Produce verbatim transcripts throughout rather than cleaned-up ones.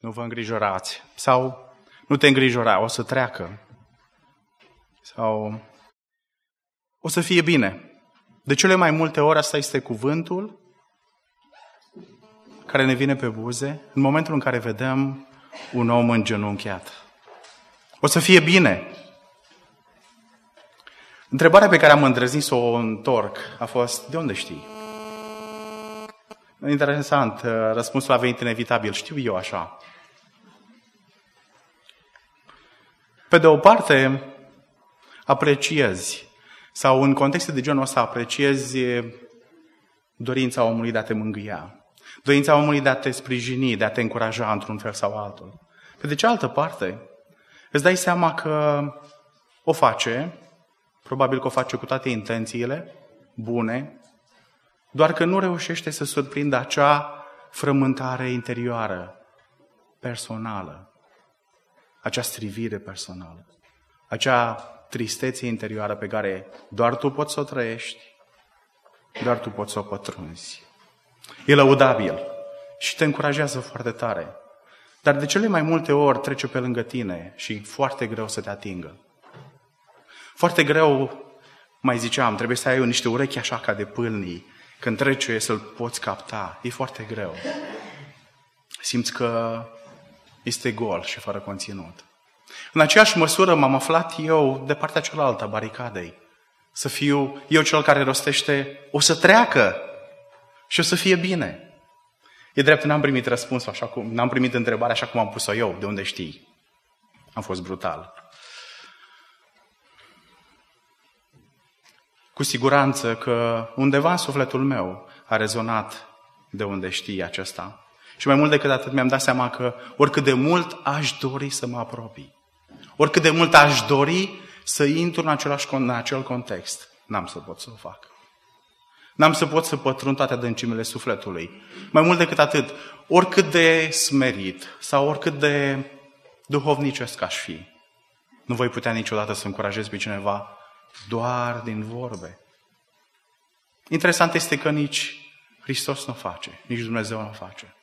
nu vă îngrijorați. Sau nu te îngrijora, o să treacă. Sau o să fie bine. De cele mai multe ori asta este cuvântul care ne vine pe buze în momentul în care vedem un om îngenunchiat. O să fie bine. Întrebarea pe care am îndrăznit să o întorc a fost, de unde știi? Interesant, răspunsul a venit inevitabil. Știu eu așa. Pe de o parte, apreciezi, sau în contexte de genul ăsta apreciezi dorința omului de a te mângâia, dorința omului de a te sprijini, de a te încuraja într-un fel sau altul. Pe de cealaltă parte, îți dai seama că o face, probabil că o face cu toate intențiile bune, doar că nu reușește să surprindă acea frământare interioară, personală, acea strivire personală, acea tristețe interioară pe care doar tu poți să o trăiești, doar tu poți să o pătrunzi. E lăudabil și te încurajează foarte tare, dar de cele mai multe ori trece pe lângă tine și foarte greu să te atingă. Foarte greu, mai ziceam, trebuie să ai niște urechi așa ca de pâlnii, când trece să-l poți capta. E foarte greu. Simți că este gol și fără conținut. În aceeași măsură m-am aflat eu de partea cealaltă a baricadei. Să fiu eu cel care rostește, o să treacă și o să fie bine. E drept, n-am primit răspunsul așa cum, n-am primit întrebarea așa cum am pus-o eu, de unde știi? Am fost brutal. Cu siguranță că undeva în sufletul meu a rezonat de unde știi acesta. Și mai mult decât atât mi-am dat seama că oricât de mult aș dori să mă apropii, oricât de mult aș dori să intru în, același, în acel context, n-am să pot să o fac. N-am să pot să pătrund toate adâncimile sufletului. Mai mult decât atât, oricât de smerit sau oricât de duhovnicesc aș fi, nu voi putea niciodată să încurajez pe cineva doar din vorbe. Interesant este că nici Hristos nu o face, nici Dumnezeu nu o face.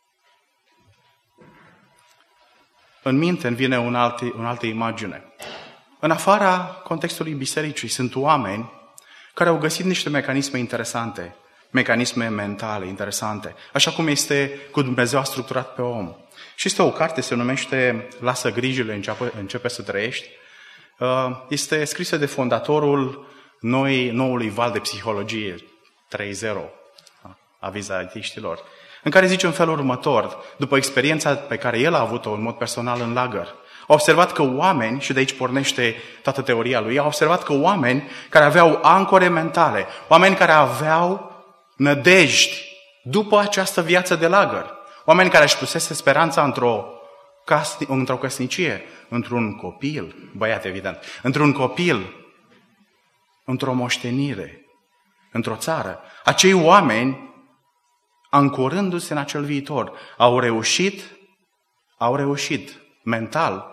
În minte îmi vine un alt, un altă imagine. În afara contextului bisericii sunt oameni care au găsit niște mecanisme interesante, mecanisme mentale interesante, așa cum este cu Dumnezeu a structurat pe om. Și este o carte, se numește Lasă grijile, începe, începe să trăiești. Este scrisă de fondatorul noi, noului val de psihologie trei punct zero, aviza artiștilor, în care zice în felul următor, după experiența pe care el a avut-o în mod personal în lagăr, a observat că oameni, și de aici pornește toată teoria lui, a observat că oameni care aveau ancore mentale, oameni care aveau nădejdi după această viață de lagăr, oameni care își pusese speranța într-o, casni, într-o căsnicie, într-un copil, băiat evident, într-un copil, într-o moștenire, într-o țară. Acei oameni, ancorându-se în acel viitor, au reușit, au reușit mental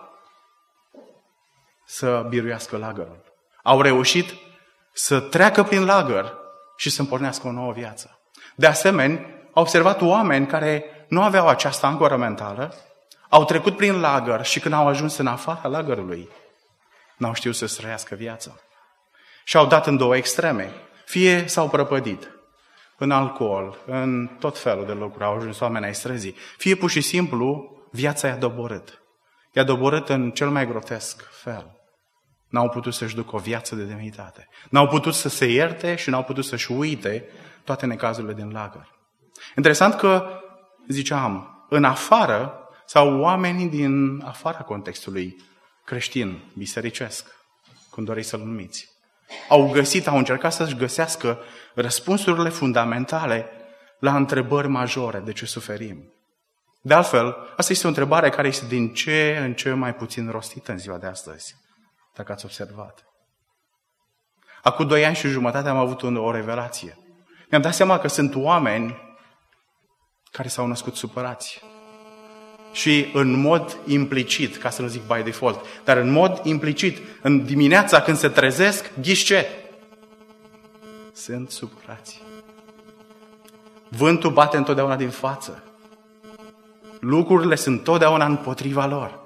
să biruiască lagărul. Au reușit să treacă prin lagăr și să împornească o nouă viață. De asemenea, au observat oameni care nu aveau această ancoră mentală, au trecut prin lagăr și când au ajuns în afara lagărului, n-au știut să-și trăiască viața. Și au dat în două extreme. Fie s-au prăpădit în alcool, în tot felul de lucruri, au ajuns oameni ai străzii. Fie pur și simplu, viața i-a doborât. I-a doborât în cel mai grotesc fel. N-au putut să-și ducă o viață de demnitate. N-au putut să se ierte și n-au putut să-și uite toate necazurile din lagăr. Interesant că, ziceam, în afară, sau oamenii din afara contextului creștin, bisericesc, cum doriți să-l numiți, au găsit, au încercat să-și găsească răspunsurile fundamentale la întrebări majore de ce suferim. De altfel, asta este o întrebare care este din ce în ce mai puțin rostită în ziua de astăzi, dacă ați observat. Acum doi ani și jumătate am avut o revelație. Mi-am dat seama că sunt oameni care s-au născut supărați. Și în mod implicit, ca să nu zic by default, dar în mod implicit, în dimineața când se trezesc, ghiși ce? Sunt supărați. Vântul bate întotdeauna din față. lucrurile sunt totdeauna împotriva lor.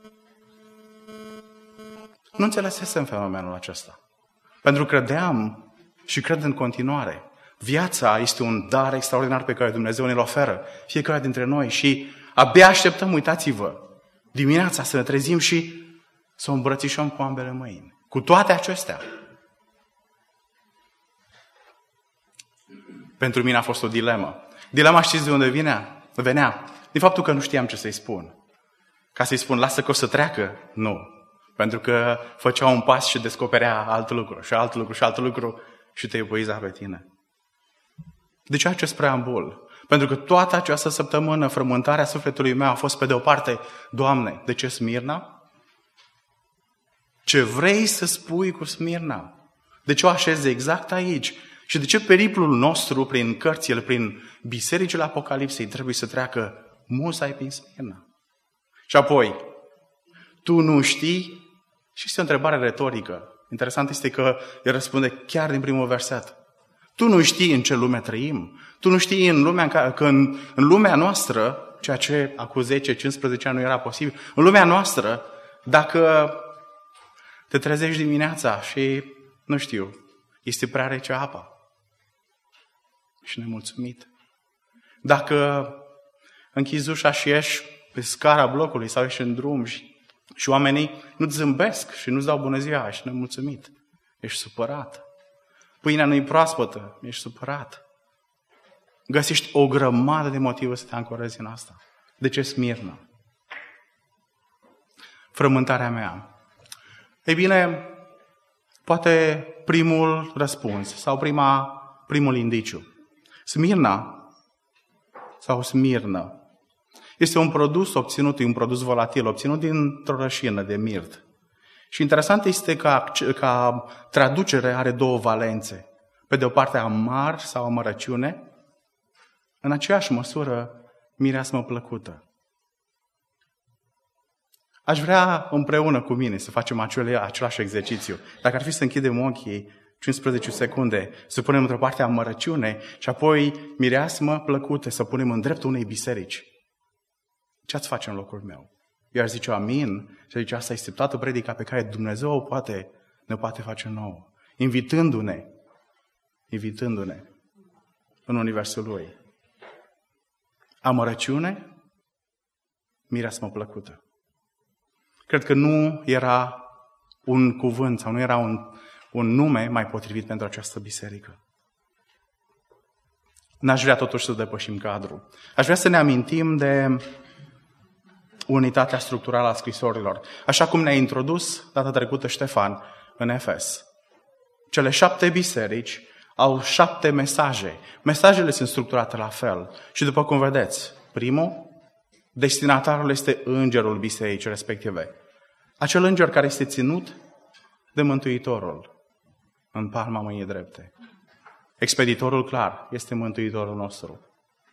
Nu înțelesesem fenomenul acesta. Pentru că credeam și cred în continuare. Viața este un dar extraordinar pe care Dumnezeu ne-l oferă fiecare dintre noi și abia așteptăm, uitați-vă, dimineața să ne trezim și să o îmbrățișăm cu ambele mâini. Cu toate acestea, pentru mine a fost o dilemă. Dilema știți de unde vinea? venea? Din faptul că nu știam ce să-i spun. Ca să-i spun, lasă că o să treacă? Nu. Pentru că făcea un pas și descoperea alt lucru, și alt lucru, și alt lucru și te epuiza pe tine. De ce acest preambul? Pentru că toată această săptămână frământarea sufletului meu a fost pe de o parte, Doamne, de ce Smirna? Ce vrei să spui cu Smirna? De ce o așezi exact aici? Și de ce periplul nostru prin cărțile, prin bisericile Apocalipsei trebuie să treacă musai prin Smirna? Și apoi, tu nu știi? Și este o întrebare retorică. Interesant este că el răspunde chiar din primul verset. Tu nu știi în ce lume trăim. Tu nu știi în lumea, în care, că în, în lumea noastră, ceea ce acum zece cincisprezece ani nu era posibil, în lumea noastră, dacă te trezești dimineața și, nu știu, este prea rece apa și nemulțumit. Dacă închizi ușa și ieși pe scara blocului sau ieși în drum și, și oamenii nu-ți zâmbesc și nu-ți dau bună ziua, ești nemulțumit, ești supărat. Pâinea nu-i proaspătă, ești supărat. Găsești o grămadă de motive să te ancorezi în asta. De ce Smirna? Frământarea mea. Ei bine, poate primul răspuns sau prima, primul indiciu. Smirna sau Smirnă este un produs obținut, un produs volatil, obținut dintr-o rășină de mirt. Și interesant este că ca traducere are două valențe. Pe de o parte amar sau amărăciune, în aceeași măsură mireasmă plăcută. Aș vrea împreună cu mine să facem acele, același exercițiu. Dacă ar fi să închidem ochii cincisprezece secunde, să punem într-o parte amărăciune și apoi mireasmă plăcută, să punem în dreptul unei biserici. Ce ați face în locul meu? Eu aș zice amin și zice asta este toată predica pe care Dumnezeu o poate, ne poate face nouă. Invitându-ne, invitându-ne în universul Lui. Amărăciune, mireasmă plăcută. Cred că nu era un cuvânt sau nu era un, un nume mai potrivit pentru această biserică. N-aș vrea totuși să depășim cadrul. Aș vrea să ne amintim de unitatea structurală a scrisorilor. Așa cum ne-a introdus data trecută Ștefan în Efes. Cele șapte biserici au șapte mesaje. Mesajele sunt structurate la fel. Și după cum vedeți, primul, destinatarul este îngerul bisericii respective. Acel înger care este ținut de Mântuitorul în palma mâinii drepte. Expeditorul clar este Mântuitorul nostru.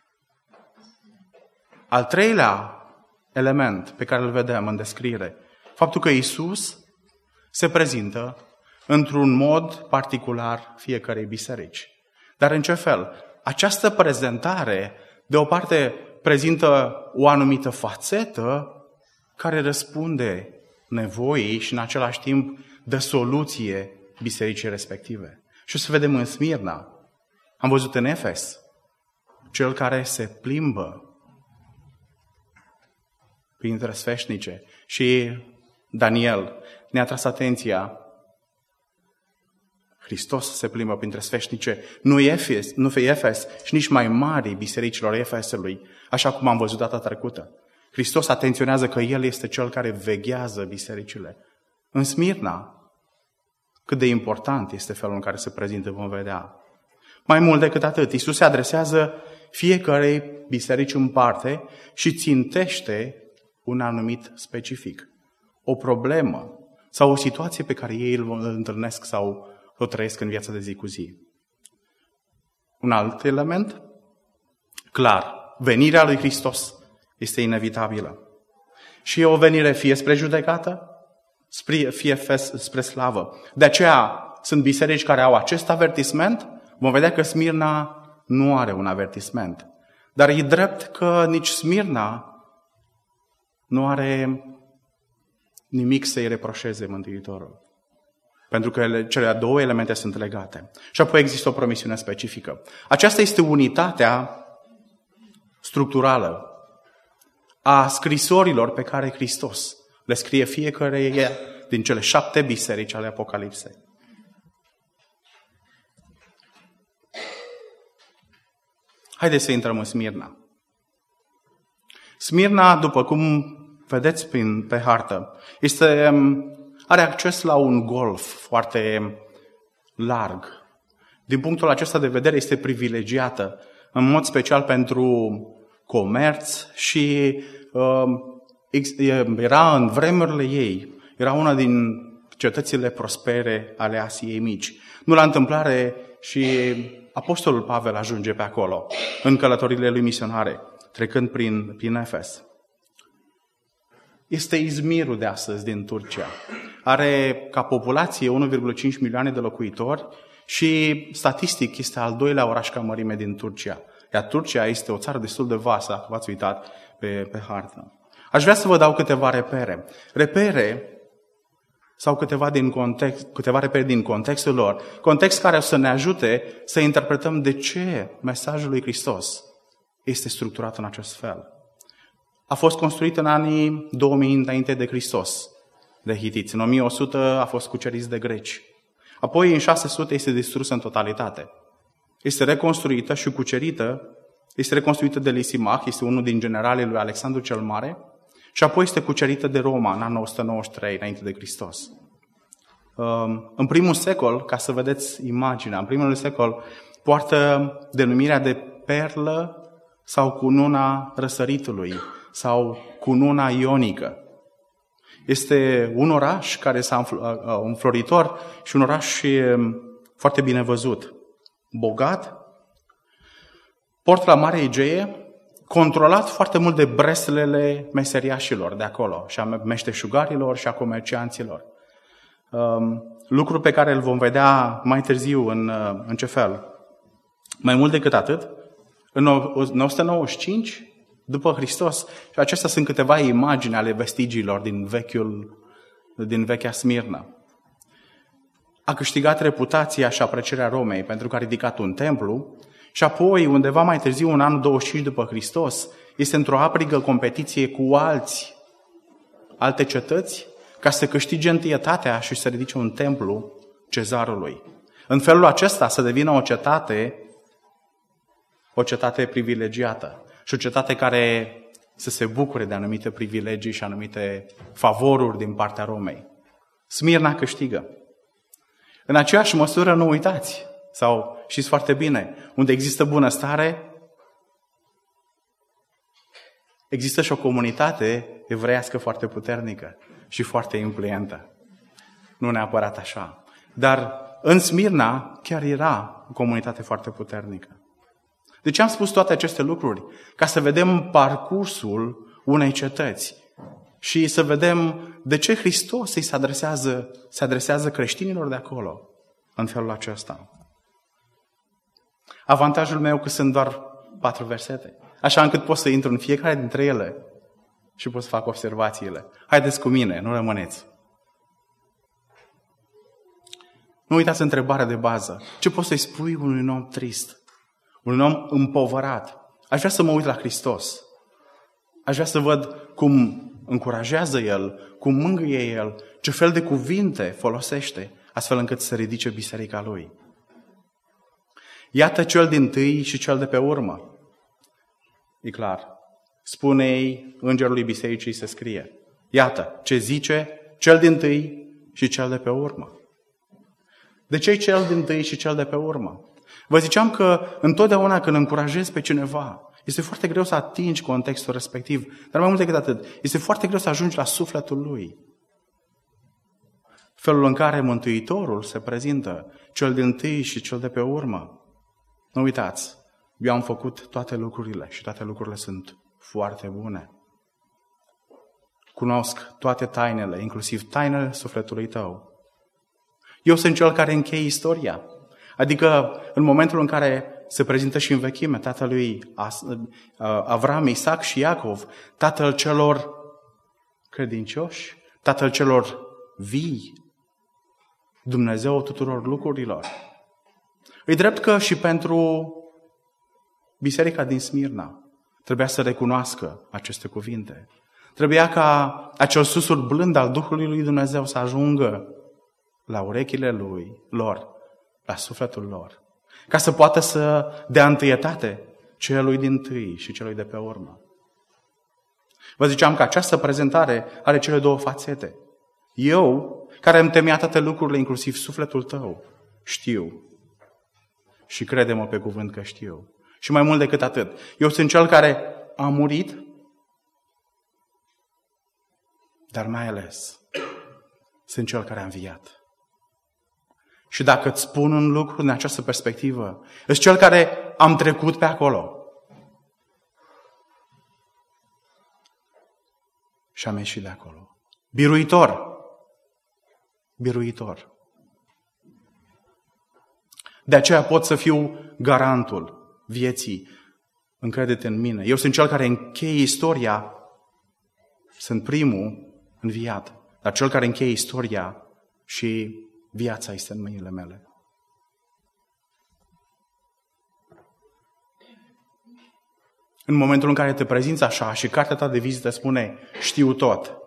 Al treilea element pe care îl vedem în descriere, faptul că Iisus se prezintă într-un mod particular fiecarei biserici. Dar în ce fel? Această prezentare, de o parte, prezintă o anumită fațetă care răspunde nevoii și în același timp dă soluție bisericii respective. Și o să vedem în Smirna. Am văzut în Efes cel care se plimbă printre sfeșnice. Și Daniel ne-a tras atenția. Hristos se plimbă printre sfeșnice. Nu Efes, nu fi Efes și nici mai mari bisericilor Efesului, așa cum am văzut data trecută. Hristos atenționează că El este Cel care veghează bisericile. În Smirna, cât de important este felul în care se prezintă, vom vedea. Mai mult decât atât, Iisus se adresează fiecarei biserici în parte și țintește un anumit specific. O problemă sau o situație pe care ei îl întâlnesc sau o trăiesc în viața de zi cu zi. Un alt element? Clar, venirea lui Hristos este inevitabilă. Și e o venire fie spre judecată, fie spre slavă. De aceea sunt biserici care au acest avertisment. Vom vedea că Smirna nu are un avertisment. Dar e drept că nici Smirna nu are nimic să-i reproșeze Mântuitorul. Pentru că cele două elemente sunt legate. Și apoi există o promisiune specifică. Aceasta este unitatea structurală a scrisorilor pe care Hristos le scrie fiecare din cele șapte biserici ale Apocalipsei. Haideți să intrăm în Smirna. Smirna, după cum vedeți prin, pe hartă, este, are acces la un golf foarte larg. Din punctul acesta de vedere este privilegiată, în mod special pentru comerț și uh, era în vremurile ei, era una din cetățile prospere ale Asiei Mici. Nu la întâmplare și Apostolul Pavel ajunge pe acolo, în călătorile lui misionare, trecând prin, prin Efes. Este Izmirul de astăzi din Turcia. Are ca populație unu virgulă cinci milioane de locuitori și statistic este al doilea oraș ca mărime din Turcia. Iar Turcia este o țară destul de vastă, dacă v-ați uitat pe, pe hartă. Aș vrea să vă dau câteva repere. Repere sau câteva, din context, câteva repere din contextul lor. Context care o să ne ajute să interpretăm de ce mesajul lui Hristos este structurat în acest fel. A fost construit în anii două mii înainte de Hristos, de hitiți. În o mie o sută a fost cuceriți de greci. Apoi în șase sute este distrusă în totalitate. Este reconstruită și cucerită, este reconstruită de Lisimach, este unul din generalii lui Alexandru cel Mare, și apoi este cucerită de Roma în anul o sută nouăzeci și trei înainte de Hristos. În primul secol, ca să vedeți imaginea, în primul secol poartă denumirea de perlă sau cununa răsăritului sau cununa ionică. Este un oraș care s-a înfloritor și un oraș foarte bine văzut, bogat, port la Marea Egee, controlat foarte mult de breslele meseriașilor de acolo și a meșteșugarilor și a comercianților. Lucru pe care îl vom vedea mai târziu în, în ce fel. Mai mult decât atât, în o sută nouăzeci și cinci, după Hristos, și acestea sunt câteva imagini ale vestigiilor din, vechiul, din vechea Smirna, a câștigat reputația și aprecierea Romei pentru că a ridicat un templu și apoi, undeva mai târziu, în anul douăzeci și cinci după Hristos, este într-o aprigă competiție cu alți, alte cetăți ca să câștige întâietatea și să ridice un templu cezarului. În felul acesta să devină o cetate, o cetate privilegiată și o cetate care să se bucure de anumite privilegii și anumite favoruri din partea Romei. Smirna câștigă. În aceeași măsură, nu uitați, sau știți foarte bine, unde există bunăstare, există și o comunitate evreiască foarte puternică și foarte influentă. Nu neapărat așa. Dar în Smirna chiar era o comunitate foarte puternică. De ce am spus toate aceste lucruri? Ca să vedem parcursul unei cetăți și să vedem de ce Hristos îi se adresează, se adresează creștinilor de acolo în felul acesta. Avantajul meu că sunt doar patru versete, așa încât pot să intru în fiecare dintre ele și pot să fac observațiile. Haideți cu mine, nu rămâneți. Nu uitați întrebarea de bază. Ce poți să-i spui unui om trist? Un om împovărat? Aș vrea să mă uit la Hristos. Aș vrea să văd cum încurajează El, cum mângâie El, ce fel de cuvinte folosește, astfel încât să ridice biserica Lui. Iată cel dintâi și cel de pe urmă. E clar. Spune-i îngerului bisericii se scrie. Iată ce zice cel dintâi și cel de pe urmă. De ce cel dintâi și cel de pe urmă? Vă ziceam că întotdeauna când încurajezi pe cineva, este foarte greu să atingi contextul respectiv, dar mai mult decât atât, este foarte greu să ajungi la sufletul lui. Felul în care Mântuitorul se prezintă, cel dintâi și cel de pe urmă. Nu uitați, eu am făcut toate lucrurile și toate lucrurile sunt foarte bune. Cunosc toate tainele, inclusiv tainele sufletului tău. Eu sunt cel care încheie istoria. Adică în momentul în care se prezintă și în vechime tatălui Avram, Isaac și Iacov, tatăl celor credincioși, Tatăl celor vii, Dumnezeu tuturor lucrurilor. E drept că și pentru biserica din Smirna trebuia să recunoască aceste cuvinte. Trebuia ca acel susurr blând al Duhului lui Dumnezeu să ajungă la urechile lui, lor, la sufletul lor, ca să poată să dea întâietate celui dintâi și celui de pe urmă. Vă ziceam că această prezentare are cele două fațete. Eu, care îmi temea toate lucrurile, inclusiv sufletul tău, știu. Și crede-mă pe cuvânt că știu. Și mai mult decât atât, eu sunt cel care a murit, dar mai ales sunt cel care a înviat. Și dacă îți spun un lucru în această perspectivă, sunt cel care am trecut pe acolo. Și am ieșit de acolo. Biruitor. Biruitor. De aceea pot să fiu garantul vieții. Încrede-te în mine. Eu sunt cel care încheie istoria. Sunt primul înviat. Dar cel care încheie istoria și viața este în mâinile mele. În momentul în care te prezinți așa și cartea ta de vizită spune știu tot.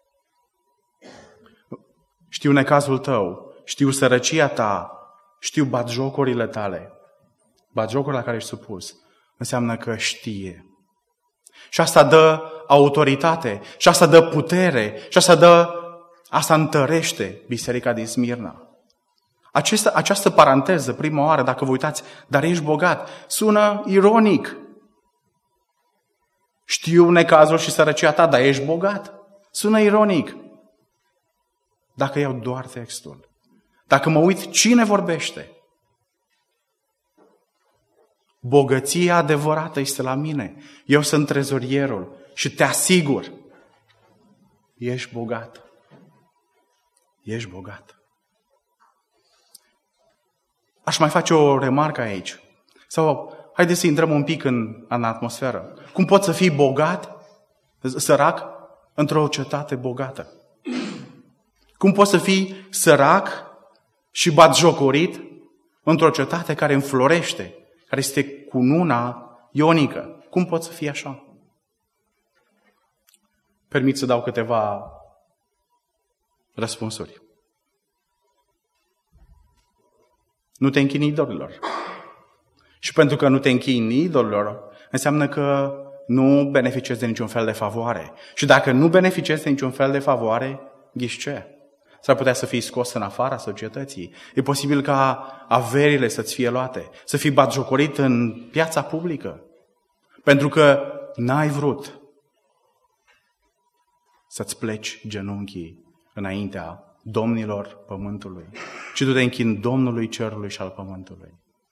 Știu necazul tău, știu sărăcia ta, știu batjocurile tale. Batjocurile la care ești supus înseamnă că știe. Și asta dă autoritate, și asta dă putere, și asta dă, asta întărește biserica din Smirna. Această, această paranteză, prima oară, dacă vă uitați, dar ești bogat, sună ironic. Știu necazul și sărăcia ta, dar ești bogat. Sună ironic. Dacă iau doar textul. Dacă mă uit cine vorbește. Bogăția adevărată este la mine. Eu sunt trezorierul și te asigur. Ești bogat. Ești bogat. Aș mai face o remarcă aici. Sau haideți să intrăm un pic în, în atmosferă. Cum poți să fii bogat, sărac, într-o cetate bogată? Cum poți să fii sărac și batjocorit într-o cetate care înflorește, care este cununa ionică? Cum poți să fii așa? Permit să dau câteva răspunsuri. Nu te închini idolilor. Și pentru că nu te închini idolilor, înseamnă că nu beneficiezi de niciun fel de favoare. Și dacă nu beneficiezi de niciun fel de favoare, ghiși ce? S-ar putea să fii scos în afara societății. E posibil ca averile să-ți fie luate, să fii batjocorit în piața publică. Pentru că n-ai vrut să-ți pleci genunchii înaintea domnilor pământului, ci tu te închini Domnului cerului și al pământului.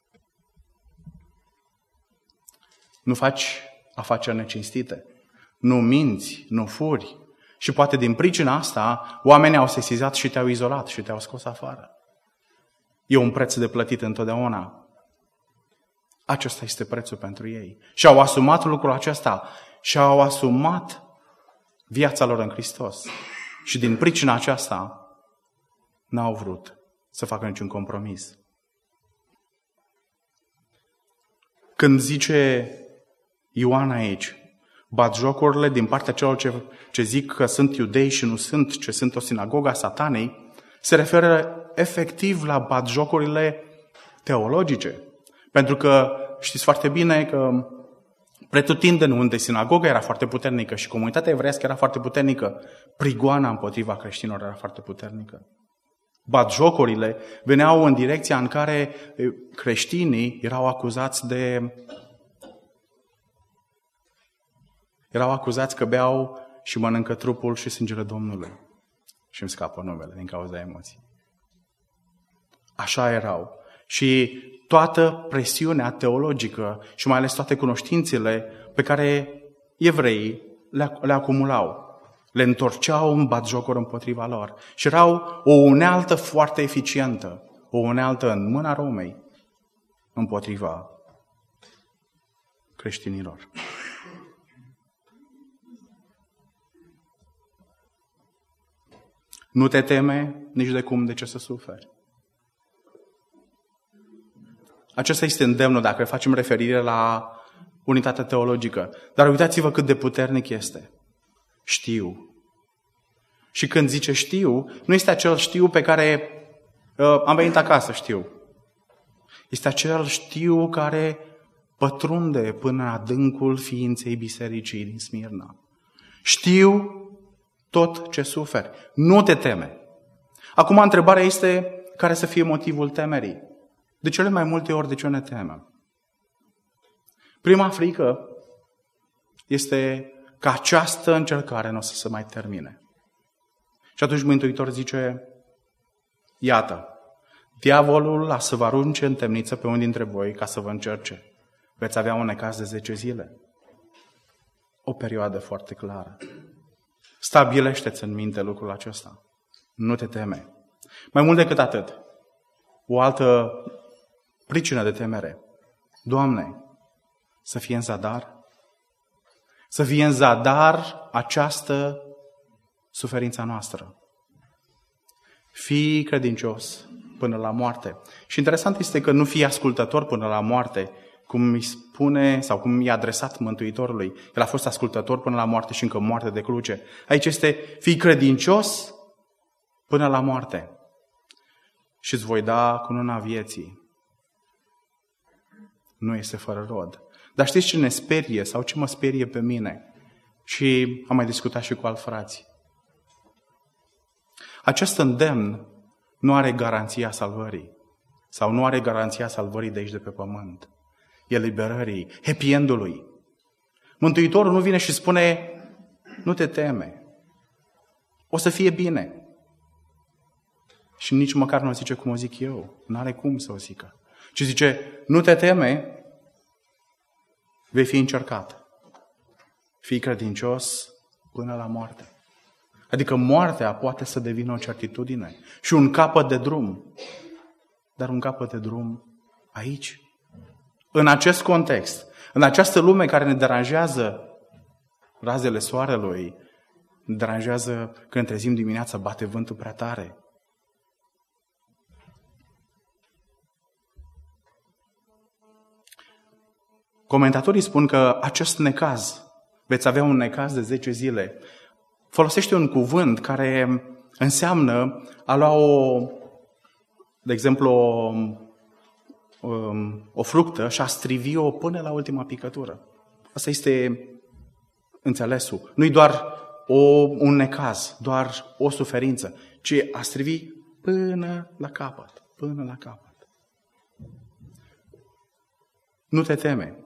Nu faci afaceri necinstite, nu minți, nu furi. Și poate din pricina asta, oamenii au sesizat și te-au izolat și te-au scos afară. E un preț de plătit întotdeauna. Acesta este prețul pentru ei. Și au asumat lucrul acesta și au asumat viața lor în Hristos. Și din pricina aceasta n-au vrut să facă niciun compromis. Când zice Ioan aici, batjocurile din partea celor ce, ce zic că sunt iudei și nu sunt, ce sunt o sinagogă a Satanei, se referă efectiv la batjocurile teologice. Pentru că știți foarte bine că pretutindeni unde sinagoga era foarte puternică și comunitatea evreiască era foarte puternică, prigoana împotriva creștinilor era foarte puternică. Batjocurile veneau în direcția în care creștinii erau acuzați de erau acuzați că beau și mănâncă trupul și sângele Domnului. Și îmi scapă numele din cauza emoției. Așa erau. Și toată presiunea teologică și mai ales toate cunoștințele pe care evreii le, le acumulau, le întorceau în batjocuri împotriva lor. Și erau o unealtă foarte eficientă, o unealtă în mâna Romei împotriva creștinilor. Nu te teme nici de cum de ce să suferi. Acesta este îndemnul dacă facem referire la unitatea teologică. Dar uitați-vă cât de puternic este. Știu. Și când zice știu, nu este acel știu pe care uh, am venit acasă, știu. Este acel știu care pătrunde până în adâncul ființei bisericii din Smirna. Știu tot ce suferi. Nu te teme. Acum întrebarea este care să fie motivul temerii. De cele mai multe ori de ce ne temem? Prima frică este că această încercare nu o să se mai termine. Și atunci Mântuitor zice, iată, diavolul a să vă arunce în temniță pe unul dintre voi ca să vă încerce. Veți avea un necaz de zece zile. O perioadă foarte clară. Stabilește-ți în minte lucrul acesta. Nu te teme. Mai mult decât atât, o altă pricină de temere. Doamne, să fie în zadar, să fie în zadar această suferința noastră. Fii credincios până la moarte. Și interesant este că nu fii ascultător până la moarte, cum îi spune sau cum i-a adresat Mântuitorului. El a fost ascultător până la moarte și încă moarte de cruce. Aici este fii credincios până la moarte și îți voi da cununa vieții. Nu este fără rod. Dar știți ce ne sperie sau ce mă sperie pe mine? Și am mai discutat și cu alți frați. Acest îndemn nu are garanția salvării. Sau nu are garanția salvării de aici de pe pământ. Eliberării, happy end-ului. Mântuitorul nu vine și spune, nu te teme. O să fie bine. Și nici măcar nu o zice cum o zic eu. Nu are cum să o zică. Ci zice, nu te teme, vei fi încercat. Fii credincios până la moarte. Adică moartea poate să devină o certitudine și un capăt de drum. Dar un capăt de drum aici. În acest context, în această lume care ne deranjează razele soarelui, ne deranjează când trezim dimineața, bate vântul prea tare. Comentatorii spun că acest necaz, veți avea un necaz de zece zile, folosește un cuvânt care înseamnă a lua o, de exemplu, o, o fructă și a strivi-o până la ultima picătură. Asta este înțelesul. Nu-i doar o, un necaz, doar o suferință, ci a strivi până la capăt, până la capăt. Nu te teme.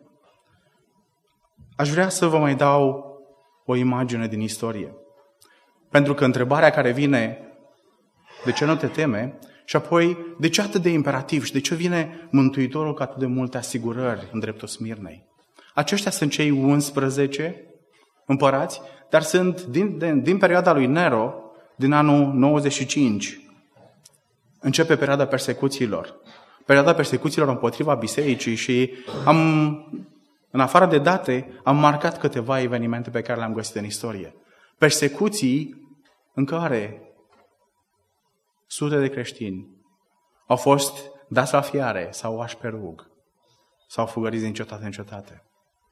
Aș vrea să vă mai dau o imagine din istorie. Pentru că întrebarea care vine, de ce nu te teme? Și apoi, de ce atât de imperativ? Și de ce vine Mântuitorul cu atât de multe asigurări în dreptul Smirnei? Aceștia sunt cei unsprezece împărați, dar sunt din, din, din perioada lui Nero, din anul nouăzeci și cinci. Începe perioada persecuțiilor. Perioada persecuțiilor împotriva bisericii și am, în afară de date, am marcat câteva evenimente pe care le-am găsit în istorie. Persecuții în care sute de creștini au fost dați la fiare sau ași pe rug sau fugăriți din cetate în cetate.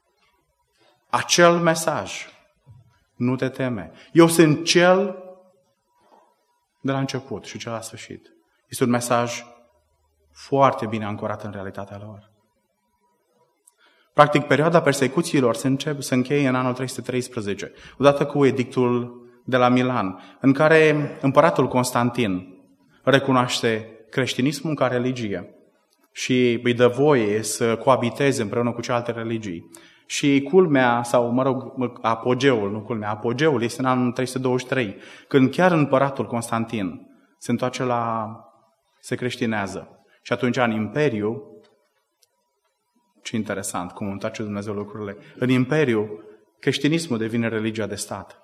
Acel mesaj, nu te teme. Eu sunt cel de la început și cel la sfârșit. Este un mesaj foarte bine ancorat în realitatea lor. Practic, perioada persecuțiilor se, încep, se încheie în anul trei sute treisprezece, odată cu edictul de la Milan, în care împăratul Constantin recunoaște creștinismul ca religie și îi dă voie să coabiteze împreună cu celelalte religii. Și culmea, sau mă rog, apogeul, nu culmea, apogeul este în anul trei sute douăzeci și trei, când chiar împăratul Constantin se întoarce la, se creștinează. Și atunci în Imperiu, ce interesant cum întoarce Dumnezeu lucrurile, în Imperiu creștinismul devine religia de stat.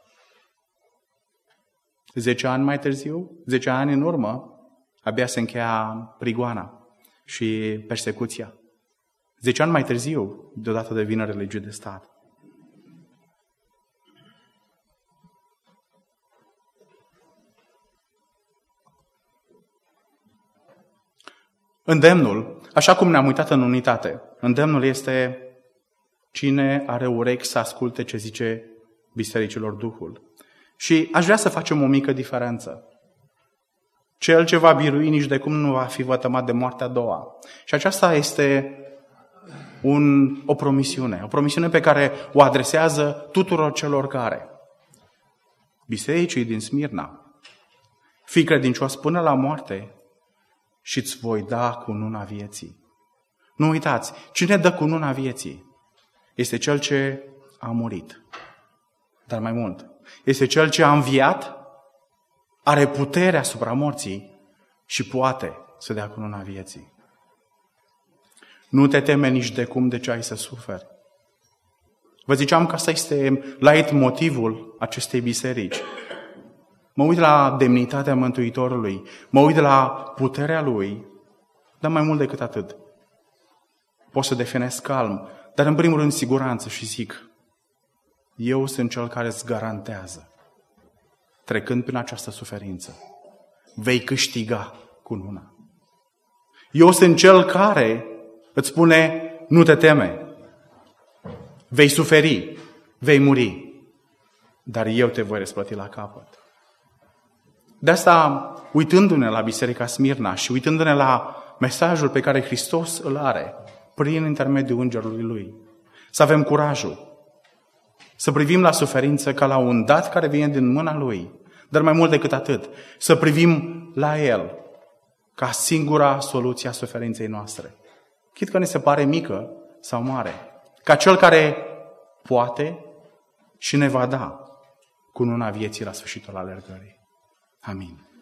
Zece ani mai târziu, zece ani în urmă, abia se încheia prigoana și persecuția. Zece ani mai târziu, deodată devine religie de stat. Îndemnul, așa cum ne-am uitat în unitate, îndemnul este cine are urechi să asculte ce zice bisericilor Duhul. Și aș vrea să facem o mică diferență. Cel ce va birui nici de cum nu va fi vătămat de moartea a doua. Și aceasta este un, o promisiune. O promisiune pe care o adresează tuturor celor care. Bisericii din Smirna. Fii credincios până la moarte și îți voi da cununa vieții. Nu uitați, cine dă cununa vieții? Este cel ce a murit. Dar mai mult, este cel ce a înviat, are putere asupra morții și poate să dea cununa vieții. Nu te teme nici de cum de ce ai să suferi. Vă ziceam că asta este lait motivul acestei biserici. Mă uit la demnitatea Mântuitorului, mă uit la puterea Lui, dar mai mult decât atât. Pot să definez calm, dar în primul rând siguranță și zic, eu sunt cel care îți garantează, trecând prin această suferință, vei câștiga cununa. Eu sunt cel care îți spune, nu te teme, vei suferi, vei muri, dar eu te voi răsplăti la capăt. De asta, uitându-ne la Biserica Smirna și uitându-ne la mesajul pe care Hristos îl are prin intermediul Îngerului Lui, să avem curajul să privim la suferință ca la un dat care vine din mâna Lui, dar mai mult decât atât, să privim la El ca singura soluție a suferinței noastre. Chit că ne se pare mică sau mare, ca Cel care poate și ne va da cununa vieții la sfârșitul alergării. Amin.